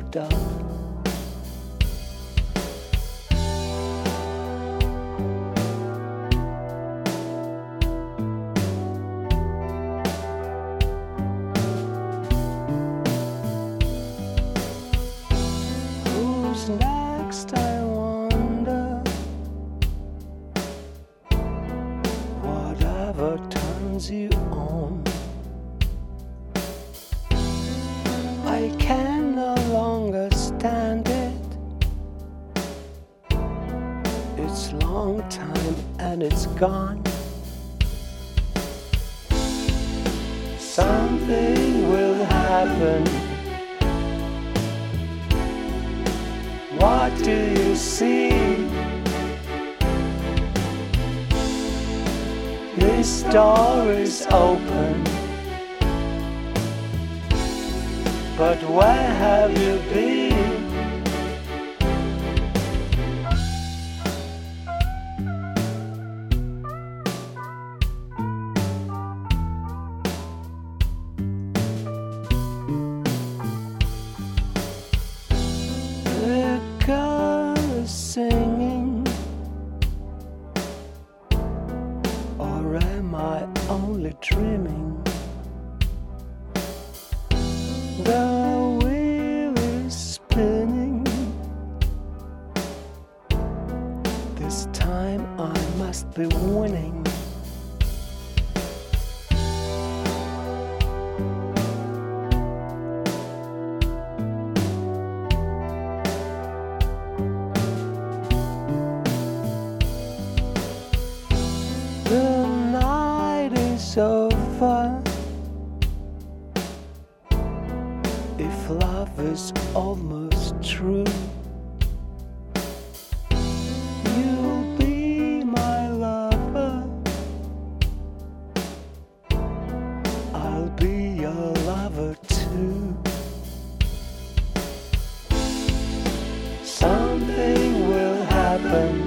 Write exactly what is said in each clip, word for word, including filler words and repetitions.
up. Who's next, I wonder? Whatever turns you on, I can no longer stand it. It's long time and it's gone. Something will happen. What do you see? This door is open, but where have you been? The girl is singing, or am I only dreaming? The wheel is spinning. This time I must be winning. The night is over. If love is almost true, you'll be my lover. I'll be your lover too. Something will happen.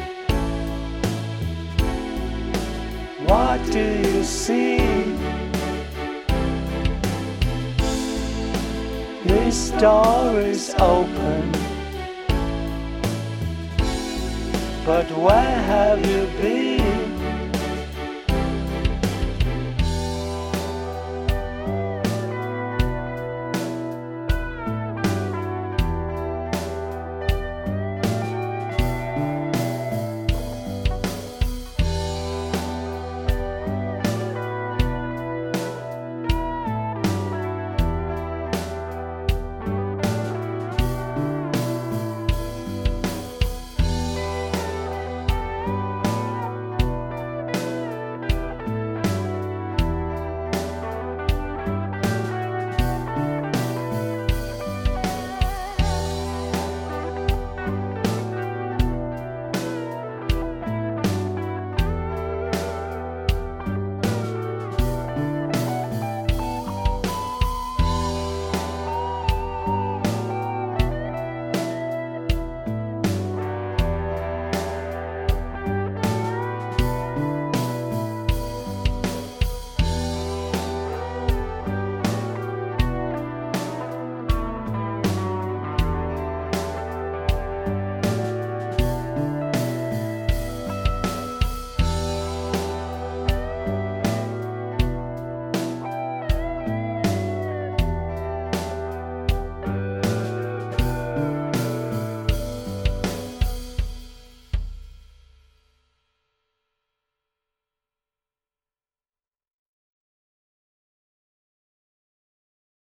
What do you see? This door is open, but where have you been?